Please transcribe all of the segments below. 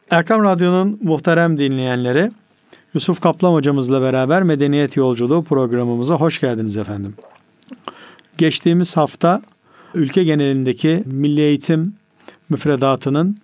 Erkam Radyo'nun muhterem dinleyenleri, Yusuf Kaplan hocamızla beraber Medeniyet Yolculuğu programımıza hoş geldiniz efendim. Geçtiğimiz hafta ülke genelindeki milli eğitim müfredatının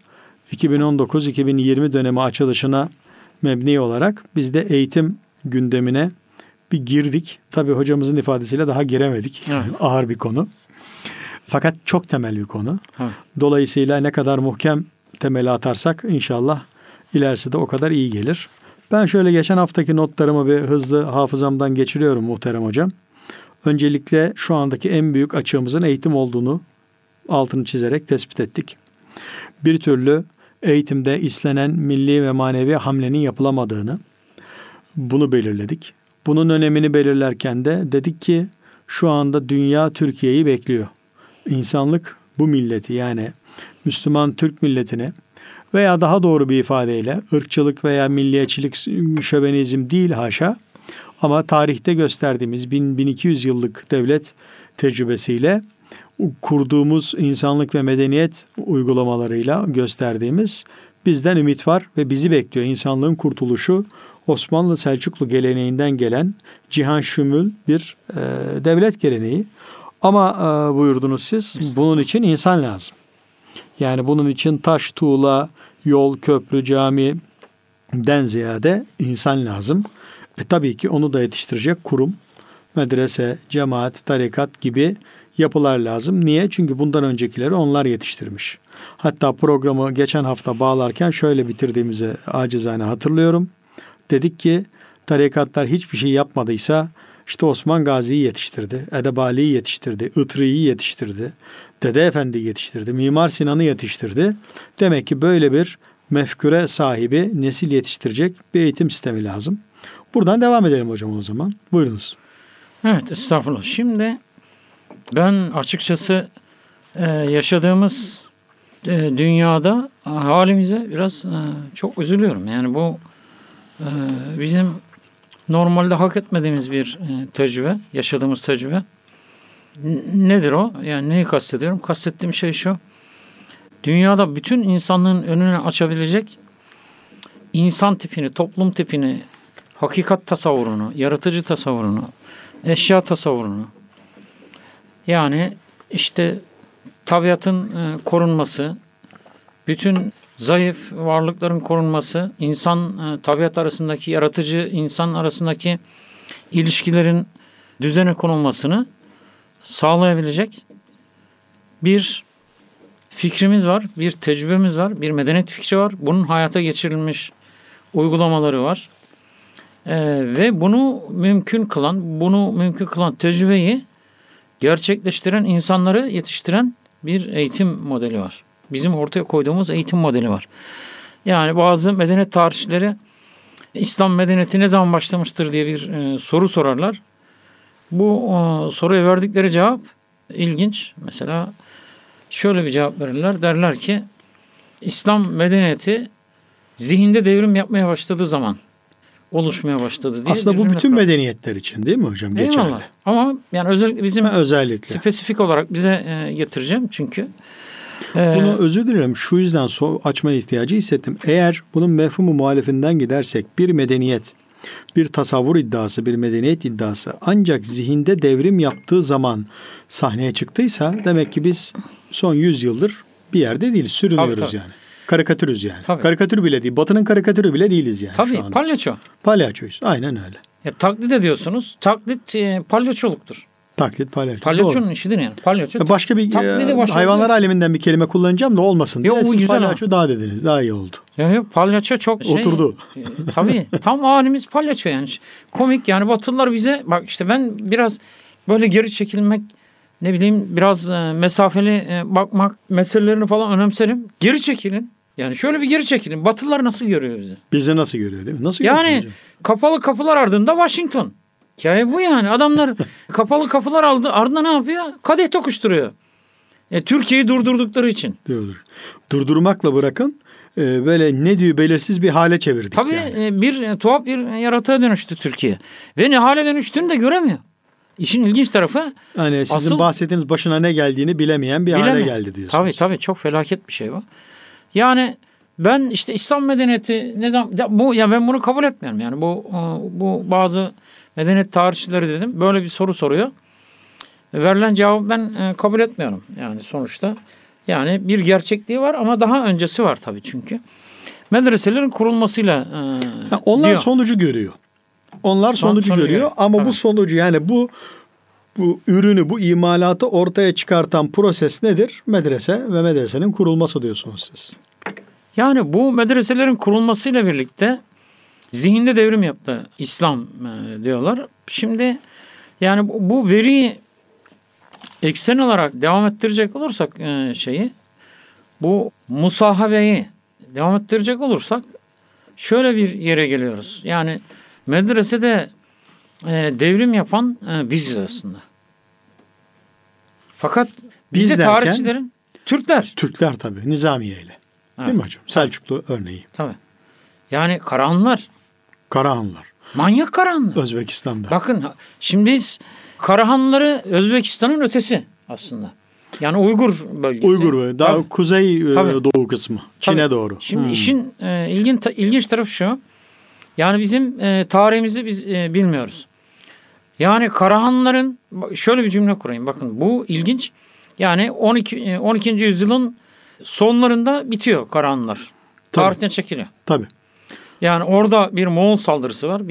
2019-2020 dönemi açılışına mebni olarak biz de eğitim gündemine bir girdik. Tabii hocamızın ifadesiyle daha giremedik. Evet. Ağır bir konu. Fakat çok temel bir konu. Evet. Dolayısıyla ne kadar muhkem temeli atarsak inşallah ilerisi de o kadar iyi gelir. Ben şöyle geçen haftaki notlarımı bir hızlı hafızamdan geçiriyorum muhterem hocam. Öncelikle şu andaki en büyük açığımızın eğitim olduğunu altını çizerek tespit ettik. Bir türlü eğitimde istenen milli ve manevi hamlenin yapılamadığını, bunu belirledik. Bunun önemini belirlerken de dedik ki şu anda dünya Türkiye'yi bekliyor. İnsanlık bu milleti, yani Müslüman Türk milletini veya daha doğru bir ifadeyle ırkçılık veya milliyetçilik, şövenizm değil haşa, ama tarihte gösterdiğimiz 1200 yıllık devlet tecrübesiyle kurduğumuz insanlık ve medeniyet uygulamalarıyla gösterdiğimiz bizden ümit var ve bizi bekliyor. İnsanlığın kurtuluşu Osmanlı Selçuklu geleneğinden gelen cihan şümül bir devlet geleneği. Ama buyurdunuz siz, bunun için insan lazım. Yani bunun için taş, tuğla, yol, köprü, camiden ziyade insan lazım. Tabii ki onu da yetiştirecek kurum, medrese, cemaat, tarikat gibi yapılar lazım. Niye? Çünkü bundan öncekileri onlar yetiştirmiş. Hatta programı geçen hafta bağlarken şöyle bitirdiğimizi acizane hatırlıyorum. Dedik ki tarikatlar hiçbir şey yapmadıysa işte Osman Gazi'yi yetiştirdi, Edebali'yi yetiştirdi, Itri'yi yetiştirdi, Dede Efendi'yi yetiştirdi, Mimar Sinan'ı yetiştirdi. Demek ki böyle bir mefkure sahibi nesil yetiştirecek bir eğitim sistemi lazım. Buradan devam edelim hocam o zaman. Buyurunuz. Evet, estağfurullah. Şimdi ben açıkçası yaşadığımız dünyada halimize biraz çok üzülüyorum. Yani bu bizim normalde hak etmediğimiz bir tecrübe, yaşadığımız tecrübe. Nedir o? Yani neyi kastediyorum? Kastettiğim şey şu: dünyada bütün insanlığın önüne açabilecek insan tipini, toplum tipini, hakikat tasavvurunu, yaratıcı tasavvurunu, eşya tasavvurunu, yani işte tabiatın korunması, bütün zayıf varlıkların korunması, insan tabiat arasındaki, yaratıcı insan arasındaki ilişkilerin düzene konulmasını sağlayabilecek bir fikrimiz var, bir tecrübemiz var, bir medeniyet fikri var. Bunun hayata geçirilmiş uygulamaları var. Ve bunu mümkün kılan tecrübeyi gerçekleştiren insanları yetiştiren bir eğitim modeli var. Bizim ortaya koyduğumuz eğitim modeli var. Yani bazı medeniyet tarihçileri İslam medeniyeti ne zaman başlamıştır diye bir soru sorarlar. Bu soruya verdikleri cevap ilginç. Mesela şöyle bir cevap verirler. Derler ki İslam medeniyeti zihinde devrim yapmaya başladığı zaman oluşmaya başladı diye. Aslında bu bütün medeniyetler için değil mi hocam? Geçerli. Eyvallah. Ama yani özellikle bizim spesifik olarak bize getireceğim çünkü. Bunu özür dilerim şu yüzden açma ihtiyacı hissettim. Eğer bunun mefhumu muhalifinden gidersek bir medeniyet, bir tasavvur iddiası, bir medeniyet iddiası ancak zihinde devrim yaptığı zaman sahneye çıktıysa demek ki biz son 100 yıldır bir yerde değiliz, sürünüyoruz tabii. Yani. Karikatürüz yani. Tabii. Karikatür bile değil. Batının karikatürü bile değiliz yani tabii, şu anda. Palyaço. Palyaçoyuz. Aynen öyle. Taklit ediyorsunuz. Taklit palyaçoluktur. Taklit palyaço. Palyaçonun işidir yani. Palyaço. Başka bir hayvanlar aleminden bir kelime kullanacağım da olmasın. Yok, bu güzel palyaço daha dediniz. Daha iyi oldu. Yok palyaço çok oturdu. Tabii. Tam halimiz palyaço yani. Komik yani Batılılar bize bak işte ben biraz böyle geri çekilmek biraz mesafeli bakmak meselelerini falan önemserim. Geri çekilin. Yani şöyle bir geri çekilin. Batılılar nasıl görüyor bizi? Bizi nasıl görüyor değil mi? Nasıl yani kapalı kapılar ardında Washington. Hikaye bu yani. Adamlar kapalı kapılar ardında ne yapıyor? Kadeh tokuşturuyor. Türkiye'yi durdurdukları için. Durdurmakla bırakın böyle ne diyor belirsiz bir hale çevirdik. Tabii yani. Bir tuhaf bir yaratığa dönüştü Türkiye. Ve ne hale dönüştüğünü de göremiyor. İşin ilginç tarafı. Yani sizin bahsettiğiniz başına ne geldiğini bilemeyen bir hale geldi diyorsunuz. Tabii çok felaket bir şey bu. Yani ben işte İslam medeniyeti ne zaman bu ya ben bunu kabul etmiyorum. Yani bu bazı medeniyet tarihçileri dedim böyle bir soru soruyor. Verilen cevabı ben kabul etmiyorum. Yani sonuçta yani bir gerçekliği var ama daha öncesi var tabii çünkü. Medreselerin kurulmasıyla onlar diyor. sonucu görüyor. Onlar sonucu görüyor ama tabii. bu sonucu yani bu ürünü, bu imalatı ortaya çıkartan proses nedir? Medrese ve medresenin kurulması diyorsunuz siz. Yani bu medreselerin kurulmasıyla birlikte zihinde devrim yaptı İslam diyorlar. Şimdi yani bu veriyi eksen olarak devam ettirecek olursak bu musahabeyi devam ettirecek olursak şöyle bir yere geliyoruz. Yani medresede devrim yapan biziz aslında. Fakat Biz bizde derken, tarihçilerin Türkler. Türkler tabii Nizamiye ile. Evet. Değil mi hocam? Selçuklu örneği. Tabii. Yani Karahanlılar. Karahanlılar. Manyak Karahanlılar. Özbekistan'da. Bakın şimdi biz Karahanlıları Özbekistan'ın ötesi aslında. Yani Uygur bölgesi. Uygur bölgesi. Daha tabii. kuzey Tabii. doğu kısmı. Çin'e Tabii. doğru. Şimdi işin ilginç tarafı şu. Yani bizim tarihimizi biz bilmiyoruz. Yani Karahanlıların şöyle bir cümle kurayım. Bakın bu ilginç. Yani 12. yüzyılın sonlarında bitiyor Karahanlılar. Tarihten çekiliyor. Tabii. Yani orada bir Moğol saldırısı var.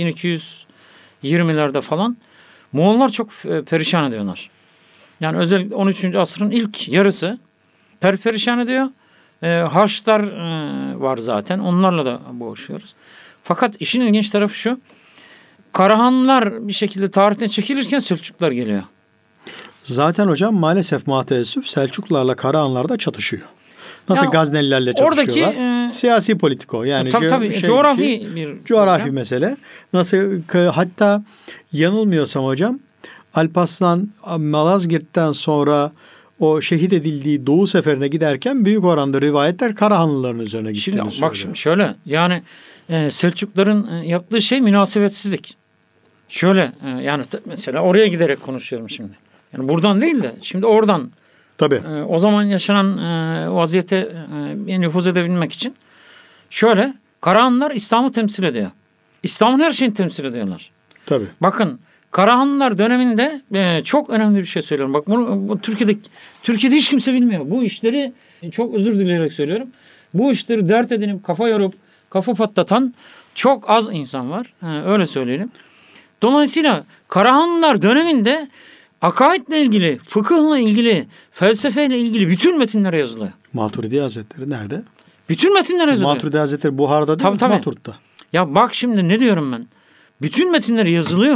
1220'lerde falan. Moğollar çok perişan ediyorlar. Yani özellikle 13. asrın ilk yarısı perişan ediyor. Haçlılar var zaten. Onlarla da boğuşuyoruz. Fakat işin ilginç tarafı şu. Karahanlılar bir şekilde tarihten çekilirken Selçuklular geliyor. Zaten hocam maalesef maalesef Selçuklularla Karahanlılar da çatışıyor. Nasıl Ya, Gaznelilerle çatışıyorlar? Siyasi politiko yani tabii, coğrafi mesele. Nasıl hatta yanılmıyorsam hocam Alparslan Malazgirt'ten sonra o şehit edildiği Doğu seferine giderken büyük oranda rivayetler Karahanlıların üzerine gittiğini söylüyor. Bak şimdi şöyle yani Selçukluların yaptığı şey münasebetsizlik. Şöyle yani mesela oraya giderek konuşuyorum şimdi. Yani buradan değil de şimdi oradan. Tabii. O zaman yaşanan vaziyete nüfuz edebilmek için şöyle Karahanlılar İslam'ı temsil ediyor. İslam'ın her şeyini temsil ediyorlar. Tabii. Bakın Karahanlılar döneminde çok önemli bir şey söylüyorum. Bak bu Türkiye'de hiç kimse bilmiyor. Bu işleri çok özür dileyerek söylüyorum. Bu işleri dert edinip kafa yorup kafa patlatan çok az insan var. Öyle söyleyelim. Dolayısıyla Karahanlılar döneminde akaidle ilgili, fıkıhla ilgili, felsefeyle ilgili bütün metinler yazılıyor. Maturidi Hazretleri nerede? Bütün metinler yazılıyor. Maturidi Hazretleri Buhar'da değil mi? Tabii. Maturid'de. Ya bak şimdi ne diyorum ben. Bütün metinler yazılıyor.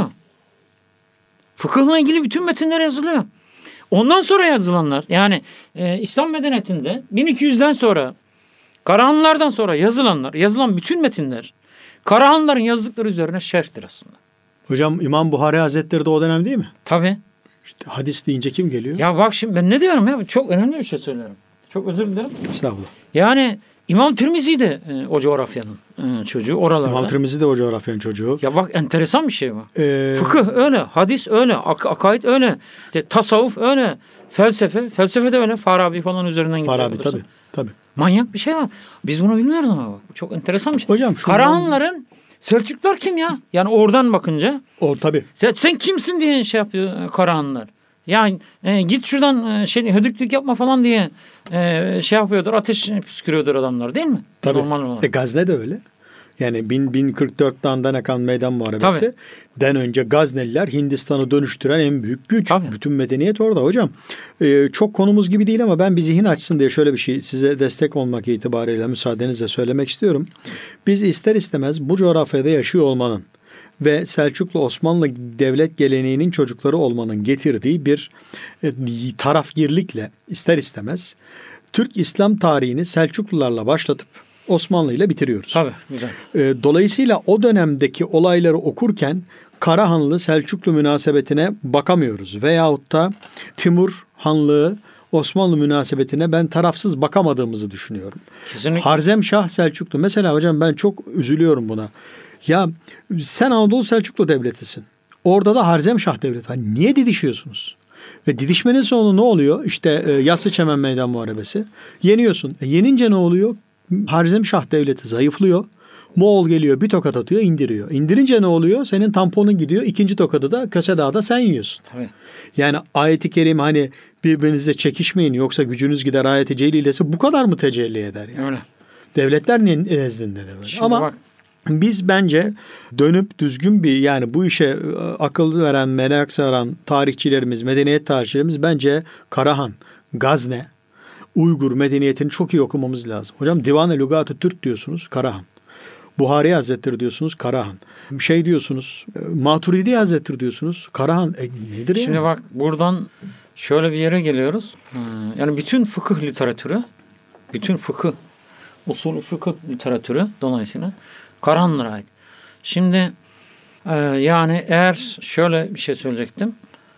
Fıkıhla ilgili bütün metinler yazılıyor. Ondan sonra yazılanlar yani İslam medeniyetinde 1200'den sonra Karahanlılardan sonra yazılan bütün metinler Karahanlıların yazdıkları üzerine şerhtir aslında. Hocam İmam Buhari Hazretleri de o dönem değil mi? Tabii. İşte hadis deyince kim geliyor? Ya bak şimdi ben ne diyorum ya çok önemli bir şey söylüyorum. Çok özür dilerim. Estağfurullah. Yani İmam Tirmizi de o coğrafyanın çocuğu oralarda. İmam Tirmizi de o coğrafyanın çocuğu. Ya bak enteresan bir şey bu. Fıkıh öyle, hadis öyle, akaid öyle, işte tasavvuf öyle, felsefe de öyle. Farabi falan üzerinden gidiyor. Farabi tabii. Manyak bir şey var. Biz bunu bilmiyoruz ama bak. Çok enteresan bir şey. Hocam Karahanlıların Selçuklular kim ya? Yani oradan bakınca. O tabii. Sen kimsin diye şey yapıyor Karahanlılar. Yani git şuradan hödüklük yapma falan diye şey yapıyordur. Ateş püskürüyordur adamlar değil mi? Tabii. Normal olarak. Gazne de öyle. Yani 1044'te Andanekan Meydan Muharebesi. Den önce Gazneliler Hindistan'ı dönüştüren en büyük güç. Tabii. Bütün medeniyet orada hocam. Çok konumuz gibi değil ama ben bir zihin açsın diye şöyle bir şey size destek olmak itibariyle müsaadenizle söylemek istiyorum. Biz ister istemez bu coğrafyada yaşıyor olmanın ve Selçuklu Osmanlı devlet geleneğinin çocukları olmanın getirdiği bir tarafgirlikle ister istemez Türk İslam tarihini Selçuklularla başlatıp Osmanlı ile bitiriyoruz. Tabii, güzel. Dolayısıyla o dönemdeki olayları okurken Karahanlı Selçuklu münasebetine bakamıyoruz. Veyahut da Timur Hanlığı Osmanlı münasebetine ben tarafsız bakamadığımızı düşünüyorum. Kesinlikle. Harzemşah Selçuklu. Mesela hocam ben çok üzülüyorum buna. Ya sen Anadolu Selçuklu devletisin. Orada da Harzemşah devleti var. Niye didişiyorsunuz? Ve didişmenin sonu ne oluyor? İşte Yassıçemen Meydan Muharebesi. Yeniyorsun. Yenince ne oluyor? Harizmşah devleti zayıflıyor. Moğol geliyor, bir tokat atıyor, indiriyor. İndirince ne oluyor? Senin tamponun gidiyor. İkinci tokadı da Köse Dağı'da sen yiyorsun. Tabii. Yani ayet-i kerim hani birbirinize çekişmeyin yoksa gücünüz gider ayet-i celilesi bu kadar mı tecelli eder yani? Öyle. Devletler nezdinde de böyle. Şimdi Ama bak, biz bence dönüp düzgün bir yani bu işe akıl veren, merak saran tarihçilerimiz, medeniyet tarihçilerimiz bence Karahan, Gazne, Uygur medeniyetini çok iyi okumamız lazım. Hocam Divan-ı Lügat-ı Türk diyorsunuz, Karahan. Buhari Hazretleri diyorsunuz, Karahan. Şey diyorsunuz, Maturidi Hazretleri diyorsunuz, Karahan. Nedir yani? şimdi bak buradan şöyle bir yere geliyoruz. Yani bütün fıkıh literatürü, bütün fıkıh, usulü fıkıh literatürü dolayısıyla Karahanlara ait. Şimdi yani eğer şöyle bir şey söyleyecektim.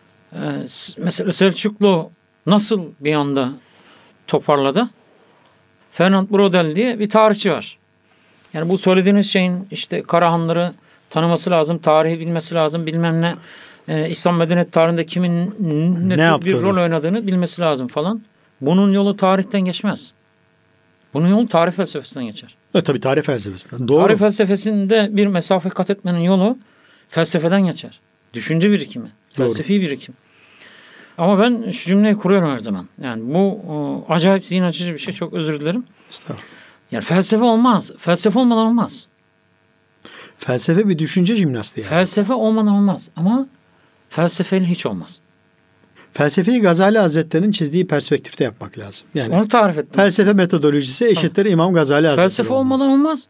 Mesela Selçuklu nasıl bir anda toparladı? Fernand Braudel diye bir tarihçi var. Yani bu söylediğiniz şeyin işte Karahanları tanıması lazım, tarihi bilmesi lazım, bilmem ne. İslam medeniyet tarihinde kimin ne bir rol oynadığını bilmesi lazım falan. Bunun yolu tarihten geçmez. Bunun yolu tarih felsefesinden geçer. Tabii tarih felsefesinden. Doğru. Tarih felsefesinde bir mesafe kat etmenin yolu felsefeden geçer. Düşünce birikimi, felsefi birikim. Ama ben şu cümleyi kuruyorum her zaman. Yani bu acayip zihin açıcı bir şey. Çok özür dilerim. Estağfurullah. Yani felsefe olmaz. Felsefe olmadan olmaz. Felsefe bir düşünce jimnastiği. Yani. Felsefe olmadan olmaz. Ama felsefeyle hiç olmaz. Felsefeyi Gazali Hazretleri'nin çizdiği perspektifte yapmak lazım. Yani onu tarif ettim. Felsefe metodolojisi eşittir İmam Gazali Hazretleri. Felsefe olmadan olmaz.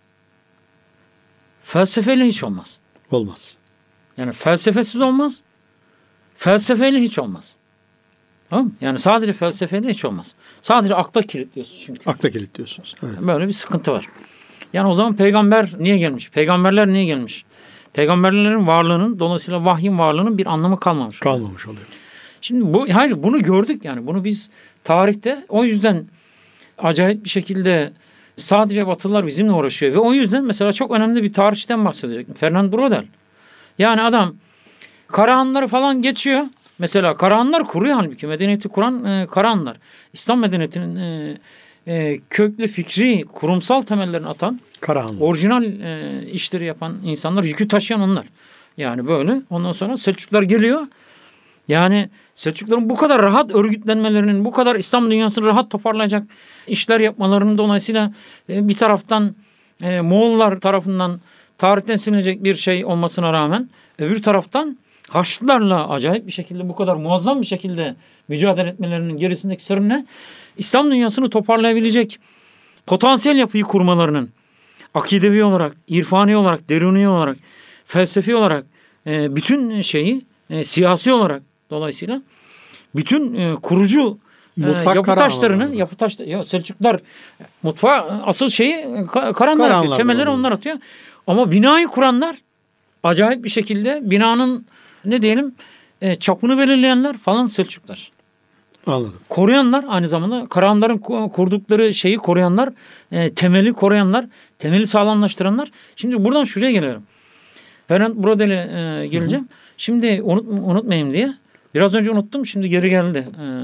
Felsefeyle hiç olmaz. Olmaz. Yani felsefesiz olmaz. Felsefeyle hiç olmaz. Tamam mı? Yani sadece felsefeyle hiç olmaz. Sadece akla kilitliyorsun çünkü. Akla kilitliyorsunuz. Evet. Böyle bir sıkıntı var. Yani o zaman peygamber niye gelmiş? Peygamberler niye gelmiş? Peygamberlerin varlığının, dolayısıyla vahyin varlığının bir anlamı kalmamış. Kalmamış oluyor. Şimdi bunu gördük yani. Bunu biz tarihte o yüzden acayip bir şekilde sadece Batılılar bizimle uğraşıyor. Ve o yüzden mesela çok önemli bir tarihçiden bahsedecektim. Fernand Braudel. Yani adam Karahanları falan geçiyor. Mesela Karahanlar kuruyor halbuki. Medeniyeti kuran Karahanlar. İslam medeniyetinin köklü fikri, kurumsal temellerini atan, Karahanlı. orijinal işleri yapan insanlar, yükü taşıyan onlar. Yani böyle. Ondan sonra Selçuklar geliyor. Yani Selçukluların bu kadar rahat örgütlenmelerinin, bu kadar İslam dünyasını rahat toparlayacak işler yapmalarının dolayısıyla bir taraftan Moğollar tarafından tarihten silinecek bir şey olmasına rağmen öbür taraftan Haçlılarla acayip bir şekilde bu kadar muazzam bir şekilde mücadele etmelerinin gerisindeki sırrı ne? İslam dünyasını toparlayabilecek potansiyel yapıyı kurmalarının akidevi olarak, irfani olarak, deruni olarak, felsefi olarak bütün şeyi siyasi olarak dolayısıyla bütün kurucu yapı taşlarının Selçuklar mutfağı asıl şeyi Karahanlar atıyor. Temelleri onlar atıyor. Ama binayı kuranlar acayip bir şekilde binanın ne diyelim çapını belirleyenler falan Selçuklar. Anladım. Koruyanlar aynı zamanda Karahanların kurdukları şeyi koruyanlar, temeli koruyanlar, temeli sağlamlaştıranlar. Şimdi buradan şuraya geliyorum. Fernand Braudel'e geleceğim. Şimdi unutmayayım diye. Biraz önce unuttum. Şimdi geri geldi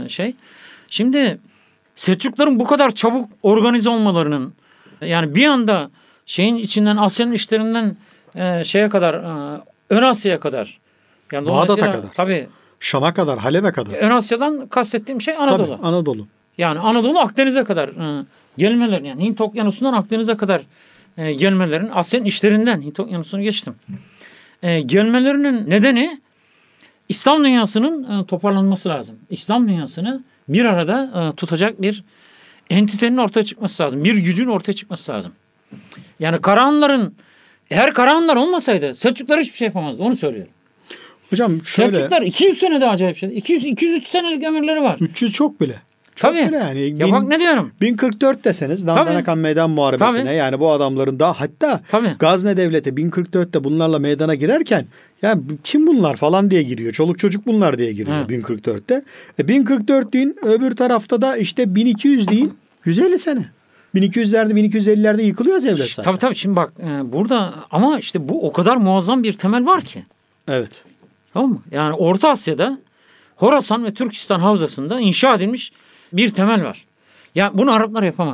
Şimdi Selçukların bu kadar çabuk organize olmalarının yani bir anda şeyin içinden Asya'nın işlerinden şeye kadar Ön Asya'ya kadar. Yani Bağdat'a kadar. Tabii. Şam'a kadar, Halep'e kadar. Ön Asya'dan kastettiğim şey Anadolu. Tabii, Anadolu. Yani Anadolu Akdeniz'e kadar gelmeler yani Hint Okyanusu'ndan Akdeniz'e kadar gelmelerin Asya'nın işlerinden Hint Okyanusu'nu geçtim. Gelmelerinin nedeni İslam dünyasının toparlanması lazım. İslam dünyasını bir arada tutacak bir entitenin ortaya çıkması lazım. Bir gücün ortaya çıkması lazım. Yani eğer Karahanlar olmasaydı Selçuklar hiçbir şey yapamazdı. Onu söylüyorum. Hocam şöyle. Selçuklar 200 senede acayip şey. 200-300 senelik ömürleri var. 300 çok bile. Çok Tabii. bile yani. Ya bak ne diyorum. 1044 deseniz Dandanakan Meydan Muharebesi'ne Tabii. yani bu adamların da hatta Tabii. Gazne Devleti 1044'te bunlarla meydana girerken ya kim bunlar falan diye giriyor. Çoluk çocuk bunlar diye giriyor 1044'te. 1044 deyin öbür tarafta da işte 1200 deyin 150 sene. 1200'lerde 1250'lerde yıkılıyor devlet zaten. Tabii şimdi bak burada ama işte bu o kadar muazzam bir temel var ki. Evet. Tamam mı? Yani Orta Asya'da Horasan ve Türkistan havzasında inşa edilmiş bir temel var. Ya bunu Araplar yapamadı.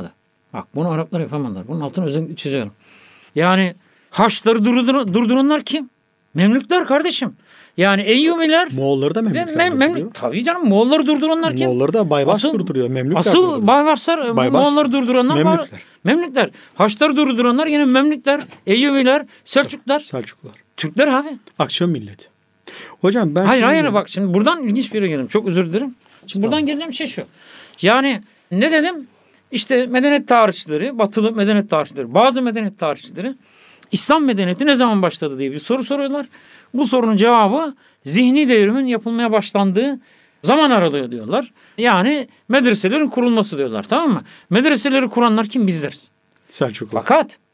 Bak bunu Araplar yapamadılar. Bunun altını özellikle çiziyorum. Yani Haçlıları durduranlar kim? Memlükler kardeşim. Yani Eyyubiler Moğolları da Memlükler tabii canım, Moğolları durduranlar kim? Moğolları da Baybars durduruyor. Memlükler asıl durduruyor. Baybarslar Moğolları durduranlar Memlükler. Haçlıları durduranlar yine Memlükler, Eyyubiler, Selçuklular. Türkler abi. Aksiyon milleti. Hocam ben... Hayır bak şimdi buradan ilginç bir yere gelelim. Çok özür dilerim. Şimdi buradan geleceğim şey şu. Yani ne dedim? İşte medeniyet tarihçileri, batılı medeniyet tarihçileri, bazı medeniyet tarihçileri İslam medeniyeti ne zaman başladı diye bir soru soruyorlar. Bu sorunun cevabı zihni devrimin yapılmaya başlandığı zaman aralığı diyorlar. Yani medreselerin kurulması diyorlar, tamam mı? Medreseleri kuranlar kim? Bizleriz. Selçuklu.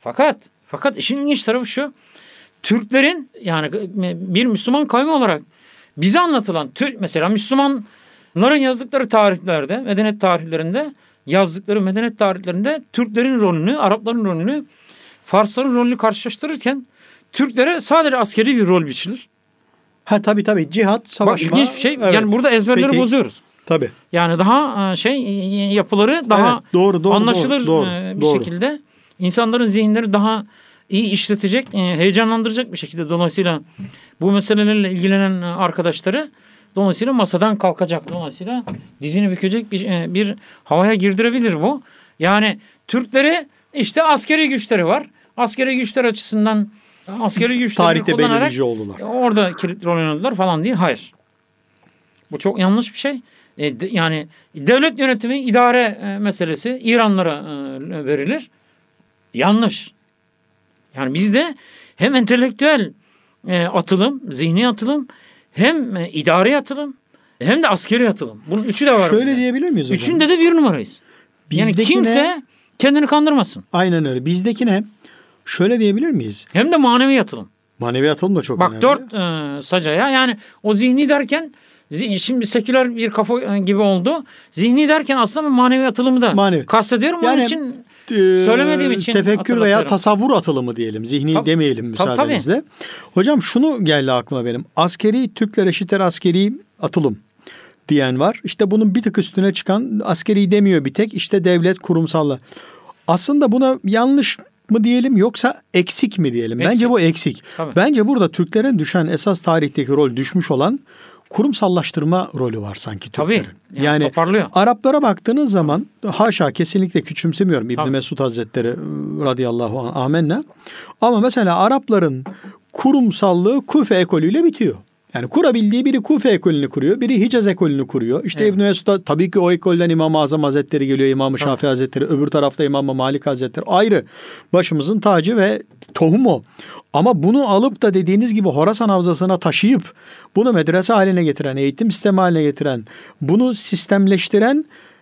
Fakat işin ilginç tarafı şu. Türklerin yani bir Müslüman kavmi olarak bize anlatılan mesela Müslümanların yazdıkları tarihlerde, medeniyet tarihlerinde yazdıkları medeniyet tarihlerinde Türklerin rolünü, Arapların rolünü, Farsların rolünü karşılaştırırken Türklere sadece askeri bir rol biçilir. Tabii cihat, savaşma. Bak ilginç bir şey. Evet. Yani burada ezberleri bozuyoruz. Tabii. Yani daha yapıları daha anlaşılır bir şekilde insanların zihinleri daha iyi işletecek, heyecanlandıracak bir şekilde dolayısıyla bu meselelerle ilgilenen arkadaşları dolayısıyla masadan kalkacak. Dolayısıyla dizini bükecek bir havaya girdirebilir bu. Yani Türkleri işte askeri güçleri var. Askeri güçler açısından askeri güçleri kullanarak orada kilit rol oynadılar falan diye. Hayır. Bu çok yanlış bir şey. Yani devlet yönetimi, idare meselesi İranlara verilir. Yanlış. Yani bizde hem entelektüel atılım, zihni atılım, hem idari atılım, hem de askeri atılım. Bunun üçü de var. Şöyle bizde. Diyebilir miyiz hocam? Üçünde de bir numarayız. Yani kimse kendini kandırmasın. Aynen öyle. Bizdeki ne? Şöyle diyebilir miyiz? Hem de manevi atılım. Manevi atılım da çok önemli. Bak 4 sacaya yani o zihni derken şimdi seküler bir kafa gibi oldu. Zihni derken aslında manevi atılımı da kastediyorum. Yani, onun için söylemediğim için tefekkür veya tasavvur atılımı diyelim. Zihni demeyelim müsaadenizle. Tabii. Hocam şunu geldi aklıma benim. Askeri Türkler eşittir askeri atılım diyen var. İşte bunun bir tık üstüne çıkan askeri demiyor bir tek. İşte devlet kurumsalla. Aslında buna yanlış mı diyelim yoksa eksik mi diyelim? Eksik. Bence bu eksik. Tabii. Bence burada Türklere düşen esas tarihteki rol düşmüş olan kurumsallaştırma rolü var sanki Türklerin. Tabii. Yani Araplara baktığınız zaman haşa kesinlikle küçümsemiyorum İbn Mesud Hazretleri radıyallahu anh amenna. Ama mesela Arapların kurumsallığı Kufe ekolüyle bitiyor. Yani kurabildiği biri Kufe ekolünü kuruyor, biri Hicaz ekolünü kuruyor. İşte İbn Mesud tabii ki o ekolden İmam-ı Azam Hazretleri geliyor, İmam-ı Şafii Hazretleri, öbür tarafta İmam-ı Malik Hazretleri ayrı. Başımızın tacı ve tohum o. Ama bunu alıp da dediğiniz gibi Horasan Havzası'na taşıyıp bunu medrese haline getiren, eğitim sistemi haline getiren, bunu sistemleştiren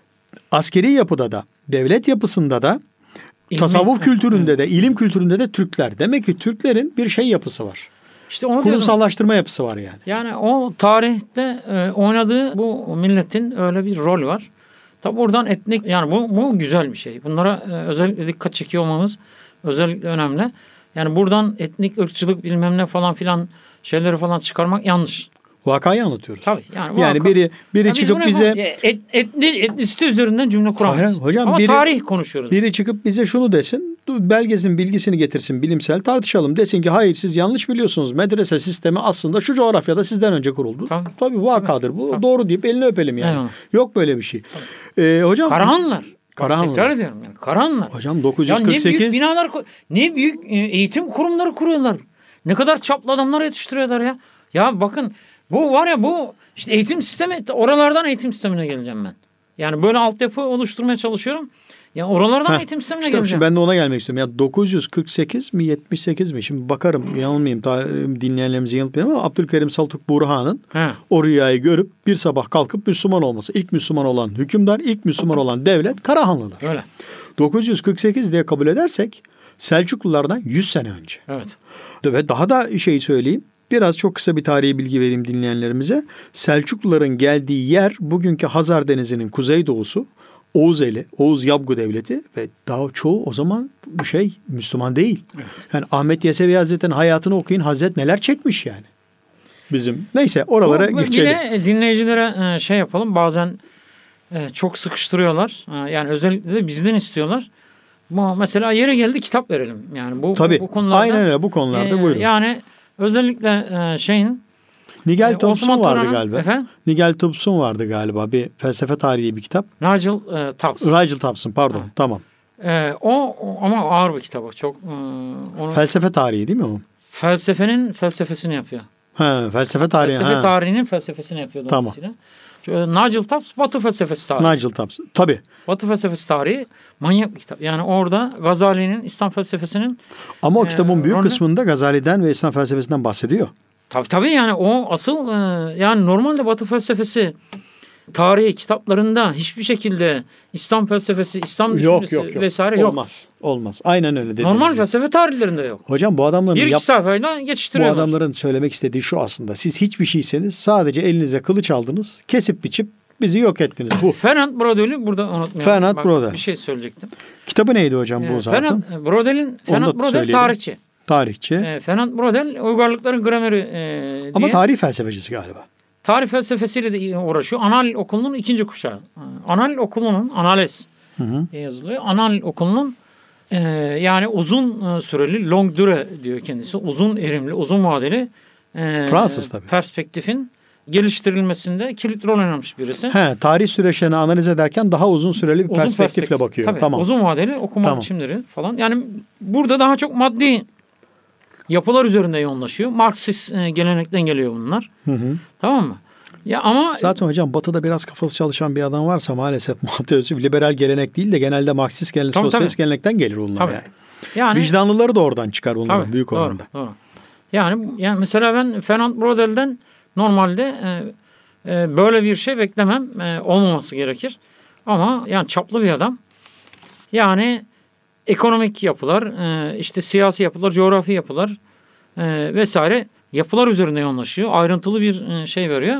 askeri yapıda da, devlet yapısında da, tasavvuf kültüründe de, ilim kültüründe de Türkler. Demek ki Türklerin bir yapısı var. İşte onu kurumsallaştırma yapısı var yani. Yani o tarihte oynadığı bu milletin öyle bir rol var. Tabi buradan etnik yani bu güzel bir şey. Bunlara özellikle dikkat çekiyor olmamız özellikle önemli. Yani buradan etnik ırkçılık bilmem ne falan filan şeyleri falan çıkarmak yanlış. Vakayı anlatıyoruz. Tabii yani biri çıkıp bize etnisite üzerinden cümle kuramayız. Hocam ama tarih konuşuyoruz. Biri çıkıp bize şunu desin, belgesinin bilgisini getirsin, bilimsel tartışalım. Desin ki hayır siz yanlış biliyorsunuz. Medrese sistemi aslında şu coğrafyada sizden önce kuruldu. Tabii vakadır bu. Tabii. Doğru deyip elini öpelim yani. Evet. Yok böyle bir şey. Hocam Karahanlar. Tekrar ediyorum yani. Karahanlar. Hocam 948. Ya ne büyük binalar, ne büyük eğitim kurumları kuruyorlar. Ne kadar çaplı adamlar yetiştiriyorlar ya. Ya bakın bu var ya bu işte eğitim sistemi, oralardan eğitim sistemine geleceğim ben. Yani böyle altyapı oluşturmaya çalışıyorum. Ya oralardan eğitim sistemine geleceğim. Şimdi ben de ona gelmek istiyorum. Ya 948 mi 78 mi? Şimdi bakarım yanılmayayım dinleyenlerimizi yanıltmayayım ama Abdülkerim Saltuk Burhan'ın o rüyayı görüp bir sabah kalkıp Müslüman olması. İlk Müslüman olan hükümdar, ilk Müslüman olan devlet Karahanlılar. Öyle. 948 diye kabul edersek Selçuklulardan 100 sene önce. Evet. Ve daha da söyleyeyim. Biraz çok kısa bir tarihi bilgi vereyim dinleyenlerimize. Selçukluların geldiği yer bugünkü Hazar Denizi'nin kuzeydoğusu. Oğuzeli, Oğuz Yabgu Devleti ve daha çoğu o zaman Müslüman değil. Evet. Yani Ahmet Yesevi Hazretleri'nin hayatını okuyun. Hazret neler çekmiş yani. Bizim neyse oralara geçelim. Yine dinleyicilere yapalım. Bazen çok sıkıştırıyorlar. Yani özellikle de bizden istiyorlar. Mesela yeri geldi kitap verelim. Yani Tabii. bu konularda. Aynen öyle, bu konularda buyurun. Yani özellikle Nigel Thompson vardı Turan'ın, galiba. efendim? Nigel Thompson vardı galiba. Bir felsefe tarihi bir kitap. Nigel Thompson pardon. Ha. Tamam. O ama ağır bir kitap. Çok onu Felsefe tarihi değil mi o? felsefenin felsefesini yapıyor. Felsefe tarihi. Felsefe tarihinin felsefesini yapıyor Tamam. dolayısıyla. Nigel Thompson Batı felsefesi tarihi. Nigel Thompson. Tabii. Batı felsefesi tarihi manyak bir kitap. Yani orada Gazali'nin İslam felsefesinin Ama o kitabın büyük rolünü- kısmında Gazali'den ve İslam felsefesinden bahsediyor. Tabii yani o asıl yani normalde Batı felsefesi tarihi kitaplarında hiçbir şekilde İslam felsefesi, İslam düşüncesi vesaire yok. Olmaz. Aynen öyle dediğiniz Normal gibi. felsefe tarihlerinde yok. Hocam bu adamların Bir iki sayfayla bu geçiştiriyorlar. adamların söylemek istediği şu aslında. Siz hiçbir şeyseniz sadece elinize kılıç aldınız, kesip biçip bizi yok ettiniz. Bu. Fernand Braudèl'i burada unutmayalım. Fernand Braudel. Bir şey söyleyecektim. Kitabı neydi hocam bu zaten? Fernand Braudel söyleyelim. tarihçi. Tarihçi. Fernand Braudel uygarlıkların grameri Ama diye tarih felsefecisi galiba. tarih felsefesiyle de uğraşıyor. Anal okulunun ikinci kuşağı. Anal okulunun, Anales diye yazılıyor. Anal okulunun yani uzun süreli, long dure diyor kendisi. Uzun erimli, uzun vadeli Fransız tabii. perspektifin geliştirilmesinde kilit rol oynamış birisi. Tarih süreçlerini analiz ederken daha uzun süreli bir Uzun perspektifle bakıyor. Tabii, Tamam. uzun vadeli okuma Tamam. biçimleri falan. Yani burada daha çok maddi yapılar üzerinde yoğunlaşıyor. Marksist gelenekten geliyor bunlar. Tamam mı? Ya ama Zaten hocam Batı'da biraz kafası çalışan bir adam varsa maalesef muhatezif liberal gelenek değil de genelde Marksist gelenek, Tabii, sosyalist gelenekten gelir onlar Tabii. yani. Yani Vicdanlıları da oradan çıkar onların tabii, büyük doğru, oranda. doğru. Yani mesela ben Fernand Braudel'den normalde böyle bir şey beklemem. Olmaması gerekir. Ama yani çaplı bir adam. Yani ekonomik yapılar, işte siyasi yapılar, coğrafi yapılar vesaire yapılar üzerine yoğunlaşıyor. Ayrıntılı bir şey veriyor.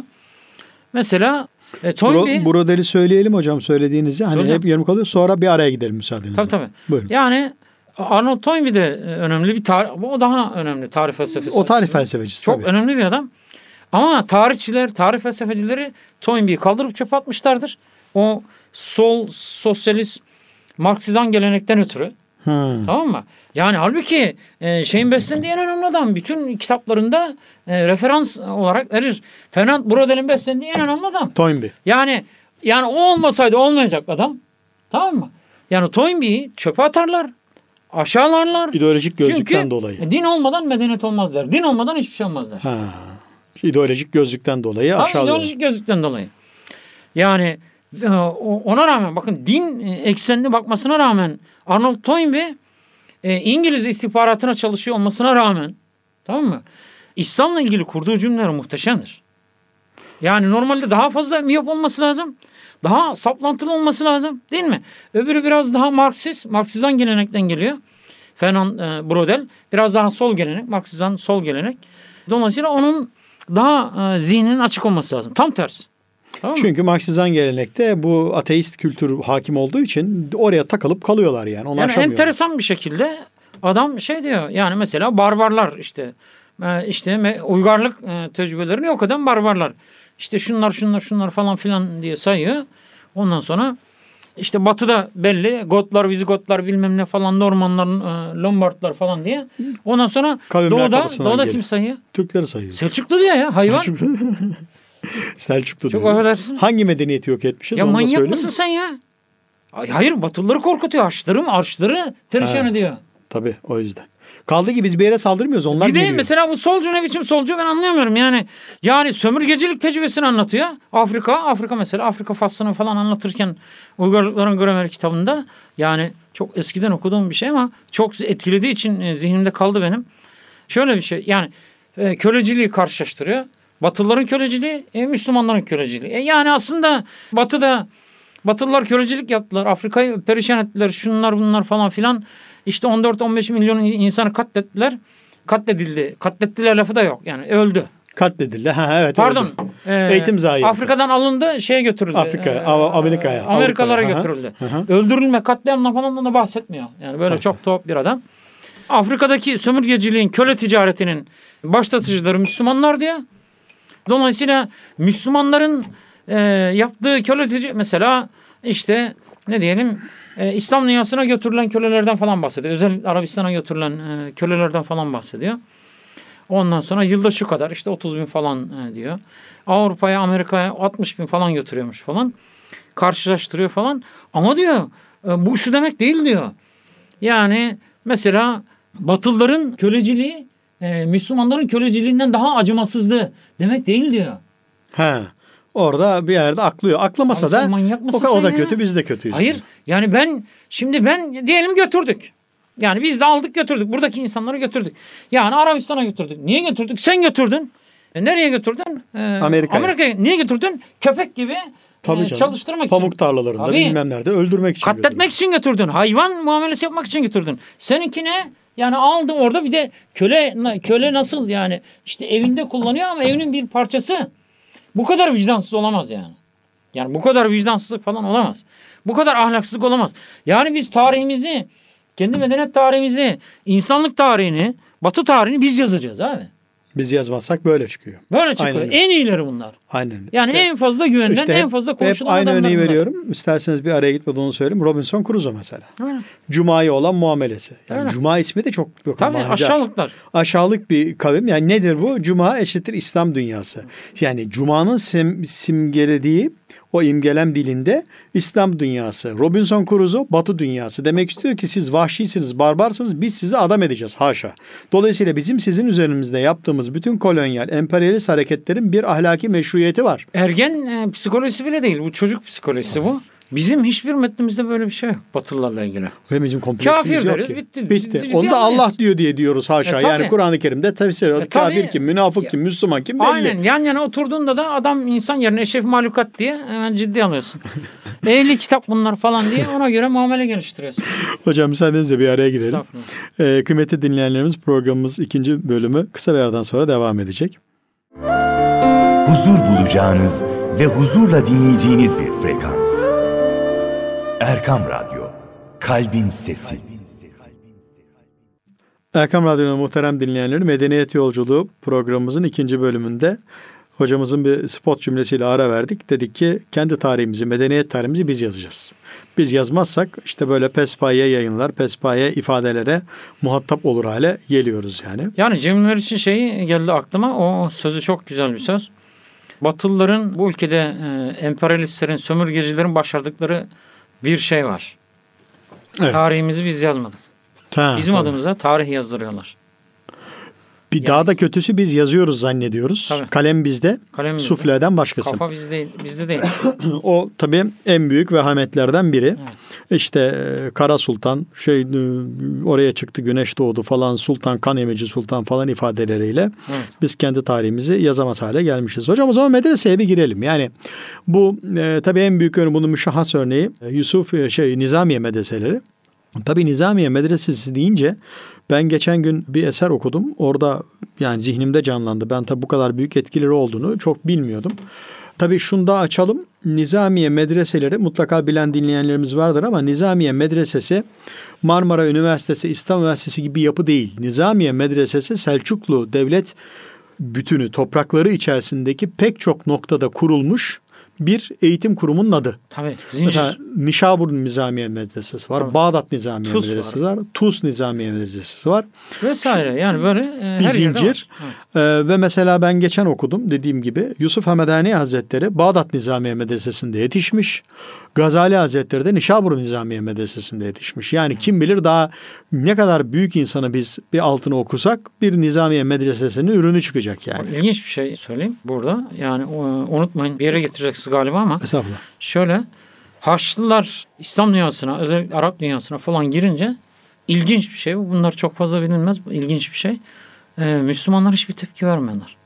Mesela Toynbee... Braudèl'i söyleyelim hocam söylediğinizi. Hani Söyleyeceğim. hep yarım kalıyor. Sonra bir araya gidelim müsaadenizle. Tabii. Buyurun. Yani Arnold Toynbee de önemli bir tarih, o daha önemli tarih felsefesi. O tarih açısından. felsefecisi Çok tabii. önemli bir adam. Ama tarihçiler, tarih felsefecileri Toynbee'yi kaldırıp çöpe atmışlardır. O sol, sosyalist, Marksizan gelenekten ötürü. Tamam mı? Yani halbuki şeyin beslendiği en önemli adam. Bütün kitaplarında referans olarak verir. Fernand Braudel'in beslendiği en önemli adam. Toynbee. Yani o olmasaydı olmayacak adam. Tamam mı? Yani Toynbee'yi çöpe atarlar. Aşağılarlar. İdeolojik gözlükten Çünkü dolayı. din olmadan medeniyet olmaz der. Din olmadan hiçbir şey olmaz der. İdeolojik gözlükten dolayı aşağılıyor. İdeolojik gözlükten dolayı. Yani ona rağmen bakın din eksenli bakmasına rağmen Arnold Toynbee İngiliz istihbaratına çalışıyor olmasına rağmen tamam mı? İslam'la ilgili kurduğu cümleler muhteşemdir. Yani normalde daha fazla miyop olması lazım. Daha saplantılı olması lazım değil mi? Öbürü biraz daha Marksizan gelenekten geliyor. Fernand Braudel biraz daha sol gelenek, Marksizan sol gelenek. Dolayısıyla onun daha zihninin açık olması lazım. Tam tersi. Tamam mı? Çünkü Marksizan gelenekte bu ateist kültür hakim olduğu için oraya takılıp kalıyorlar yani. Onu yani aşamıyorlar. enteresan bir şekilde adam şey diyor. Yani mesela barbarlar işte uygarlık tecrübelerini yok eden barbarlar. İşte şunlar falan filan diye sayıyor. Ondan sonra işte batıda belli Gotlar, Vizigotlar bilmem ne falan Normanlar, Lombardlar falan diye. Ondan sonra Kavimler kapısından doğuda geliyor. kim sayıyor? Türkleri sayıyor. Selçuklu diyor ya hayvan. Selçuklu Çok diyor. affedersin. Hangi medeniyeti yok etmişiz? Ya onu da manyak söyleyeyim mısın mi? sen ya? Hayır Batılıları korkutuyor. Arşları perişan ediyor. Tabii o yüzden. Kaldı ki biz bir yere saldırmıyoruz. Onlar Bir de geliyor. mesela bu solcu ne biçim solcu ben anlayamıyorum. Yani sömürgecilik tecrübesini anlatıyor. Afrika mesela Afrika faslını falan anlatırken Uygarlıkların Grameri kitabında yani çok eskiden okuduğum bir şey ama çok etkilediği için zihnimde kaldı benim. Şöyle bir şey yani köleciliği karşılaştırıyor. Batılıların köleciliği, Müslümanların köleciliği. Yani aslında Batılılar kölecilik yaptılar. Afrika'yı perişan ettiler. Şunlar bunlar falan filan. İşte 14-15 milyon insanı katlettiler. Katledildi. Katlettiler lafı da yok. Yani öldü. Katledildi. Evet. Pardon. Eğitim zayi. Afrika'dan alındı şeye götürüldü. Amerika'ya. Amerikalara Avrupa'ya. götürüldü. Öldürülme, katliamla falan da bahsetmiyor. Yani böyle çok tuhaf bir adam. Afrika'daki sömürgeciliğin, köle ticaretinin başlatıcıları Müslümanlar diye. Dolayısıyla Müslümanların yaptığı köle ticareti mesela işte ne diyelim İslam dünyasına götürülen kölelerden falan bahsediyor. Özel Arabistan'a götürülen kölelerden falan bahsediyor. Ondan sonra yılda şu kadar işte 30 bin falan diyor. Avrupa'ya, Amerika'ya 60 bin falan götürüyormuş falan. Karşılaştırıyor falan. Ama diyor bu şu demek değil diyor. Yani mesela Batılıların köleciliği Müslümanların köleciliğinden daha acımasızdı demek değil diyor. He. Orada bir yerde aklıyor. Aklamasa da o da kötü, biz de kötüyüz. Hayır. Yani ben diyelim götürdük. Yani biz de aldık götürdük. Buradaki insanları götürdük. Yani Arabistan'a götürdük. Niye götürdük? Sen götürdün. Nereye götürdün? Amerika'ya. Niye götürdün? Köpek gibi çalıştırmak için. Pamuk tarlalarında bilmem nerede öldürmek için. Katletmek için götürdün. Hayvan muamelesi yapmak için götürdün. Seninki ne? Yani aldı orada bir de köle nasıl yani işte evinde kullanıyor ama evinin bir parçası. Bu kadar vicdansız olamaz yani. Yani bu kadar vicdansızlık falan olamaz. Bu kadar ahlaksızlık olamaz. Yani biz tarihimizi, kendi medeniyet tarihimizi, insanlık tarihini, Batı tarihini biz yazacağız abi. Biz yazmazsak böyle çıkıyor. Böyle çıkıyor. Aynen. En iyileri bunlar. Aynen. Yani işte, en fazla güvenilen, en fazla konuşulan adamlar. Hep aynı örneği bunlar. veriyorum. İsterseniz bir araya gitmeden onu söyleyeyim. Robinson Crusoe mesela. Evet. Cuma'ya olan muamelesi. Yani evet. Cuma ismi de çok tabii aşağılıklar. Aşağılık bir kavim. Yani nedir bu? Cuma eşittir İslam dünyası. Yani Cuma'nın simgelediği o imgelem dilinde İslam dünyası. Robinson Crusoe Batı dünyası. Demek istiyor ki siz vahşisiniz, barbarsınız. Biz sizi adam edeceğiz. Haşa. Dolayısıyla bizim sizin üzerinizde yaptığımız bütün kolonyal, emperyalist hareketlerin bir ahlaki meşruiyeti var. Ergen psikolojisi bile değil. Bu çocuk psikolojisi bu. Bizim hiçbir metnimizde böyle bir şey yok Batılılarla ilgili. Öyle bizim kompleksimiz yok deriz, ki. Bitti. Onu da Allah diyor diyoruz haşa. Yani Kur'an-ı Kerim'de tefsir kafir kim, münafık kim, Müslüman kim belli. Aynen. Yan yana oturduğunda da adam insan yerine eşref mahlukat diye hemen ciddi alıyorsun. Ehli kitap bunlar falan diye ona göre muamele geliştiriyorsun. Hocam müsaadenizle bir araya gidelim. Kıymetli dinleyenlerimiz, programımız 2. bölümü kısa bir aradan sonra devam edecek. Huzur bulacağınız ve huzurla dinleyeceğiniz bir frekans. Erkam Radyo, Kalbin Sesi. Erkam Radyo'nun muhterem dinleyenleri, Medeniyet Yolculuğu programımızın 2. bölümünde hocamızın bir spot cümlesiyle ara verdik. Dedik ki kendi tarihimizi, medeniyet tarihimizi biz yazacağız. Biz yazmazsak işte böyle pespaye yayınlar, pespaye ifadelere muhatap olur hale geliyoruz yani. Yani Cemil Meriç'in şeyi geldi aklıma. O sözü çok güzel bir söz. Batılıların bu ülkede emperyalistlerin, sömürgecilerin başardıkları bir şey var. Evet. Tarihimizi biz yazmadık. Bizim adımıza tarih yazdırıyorlar. Bir daha da kötüsü biz yazıyoruz zannediyoruz. Tabii. Kalem bizde, sufleden başkası. Kafa bizde değil. O tabii en büyük vehametlerden biri. Evet. İşte Kara Sultan, oraya çıktı, güneş doğdu falan, Sultan, kan emici Sultan falan ifadeleriyle biz kendi tarihimizi yazamaz hale gelmişiz. Hocam o zaman medreseye bir girelim. Yani bu tabii en büyük bunun müşahhas örneği Nizamiye medreseleri. Tabii Nizamiye medresesi deyince ben geçen gün bir eser okudum. Orada yani zihnimde canlandı. Ben tabii bu kadar büyük etkileri olduğunu çok bilmiyordum. Tabii şunu da açalım. Nizamiye medreseleri mutlaka bilen dinleyenlerimiz vardır ama Nizamiye medresesi Marmara Üniversitesi, İslam Üniversitesi gibi bir yapı değil. Nizamiye medresesi Selçuklu devlet bütünü, toprakları içerisindeki pek çok noktada kurulmuş bir eğitim kurumunun adı. Tabii. Mesela Nişabur Nizamiye Medresesi var. Tabii. Bağdat Nizamiye Medresesi var. Tuz Nizamiye Medresesi var. Vesaire. Yani böyle bir zincir. Ve mesela ben geçen okudum dediğim gibi Yusuf Hamedani Hazretleri Bağdat Nizamiye Medresesi'nde yetişmiş. Gazali Hazretleri de Nişabur Nizamiye Medresesi'nde yetişmiş. Yani kim bilir daha ne kadar büyük insanı biz bir altını okusak bir Nizamiye Medresesi'nin ürünü çıkacak yani. İlginç bir şey söyleyeyim burada. Yani unutmayın bir yere getireceksiniz galiba ama. Estağfurullah. Şöyle Haçlılar İslam dünyasına özellikle Arap dünyasına falan girince ilginç bir şey bu. Bunlar çok fazla bilinmez. İlginç bir şey. Müslümanlar hiçbir tepki vermiyorlar.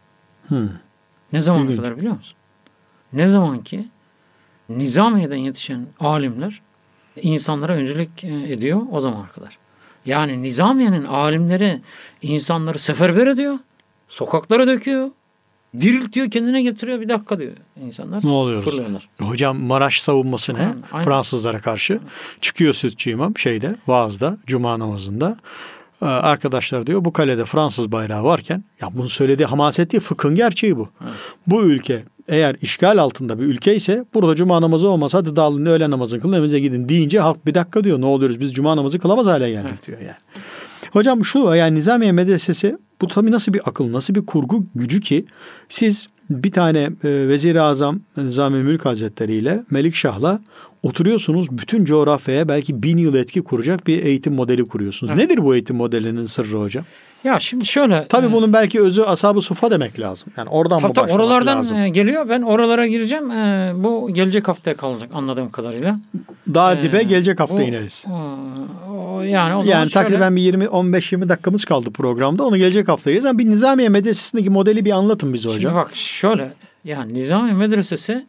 Ne zamana kadar biliyor musun? Ne zaman ki Nizamiye'den yetişen alimler insanlara öncülük ediyor o zamana kadar. Yani Nizamiye'nin alimleri insanları seferber ediyor. Sokaklara döküyor. Diriltiyor, kendine getiriyor. Bir dakika diyor insanlar. Ne oluyoruz? Fırlıyorlar. Hocam Maraş savunması ne? Aynen. Fransızlara karşı. Çıkıyor Sütçü İmam vaazda, cuma namazında. Arkadaşlar diyor bu kalede Fransız bayrağı varken ya bunu söylediği hamaset değil, fıkhın gerçeği bu. Evet. Bu ülke eğer işgal altında bir ülke ise burada cuma namazı olmasa hadi dağılın öğle namazını kılın evinize gidin deyince halk bir dakika diyor, ne oluyoruz biz cuma namazı kılamaz hale geldik Evet. diyor yani. Hocam şu yani Nizamiye Medresesi bu tabii nasıl bir akıl, nasıl bir kurgu gücü ki siz bir tane Vezir-i Azam Nizami Mülk Hazretleri ile Melikşah'la oturuyorsunuz, bütün coğrafyaya belki 1000 yıl etki kuracak bir eğitim modeli kuruyorsunuz. Evet. Nedir bu eğitim modelinin sırrı hocam? Ya şimdi şöyle. Tabii bunun belki özü Ashab-ı Sufa demek lazım. Yani oradan mı başlamak oralardan lazım? geliyor. Ben oralara gireceğim. Bu gelecek haftaya kalacak anladığım kadarıyla. Daha dibe gelecek hafta bu- ineriz. Yani o zaman Yani şöyle, takriben bir 15-20 dakikamız kaldı programda. Onu gelecek hafta yeriz. Yani bir Nizamiye Medresesi'ndeki modeli bir anlatın bize hocam. Şimdi bak şöyle. Yani Nizami Medresesi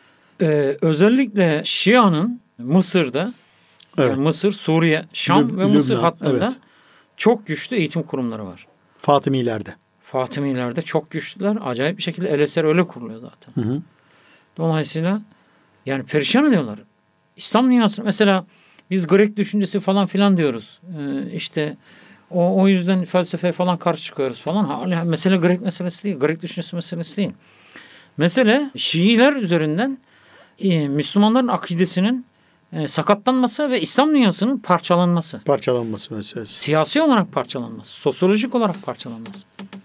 özellikle Şia'nın Mısır'da, Evet. yani Mısır, Suriye, Şam ve Mısır Lübnan, hattında evet. çok güçlü eğitim kurumları var. Fatimiler'de. Fatimiler'de çok güçlüler. Acayip bir şekilde El Eser öyle kuruluyor zaten. Hı hı. Dolayısıyla yani perişan ediyorlar. İslam dünyası mesela biz Grek düşüncesi falan filan diyoruz. İşte o yüzden felsefe falan karşı çıkıyoruz falan. Hala mesele Grek meselesi değil. Grek düşüncesi meselesi değil. Mesele Şiiler üzerinden Müslümanların akidesinin sakatlanması ve İslam dünyasının parçalanması. Parçalanması meselesi. Siyasi olarak parçalanması, sosyolojik olarak parçalanması.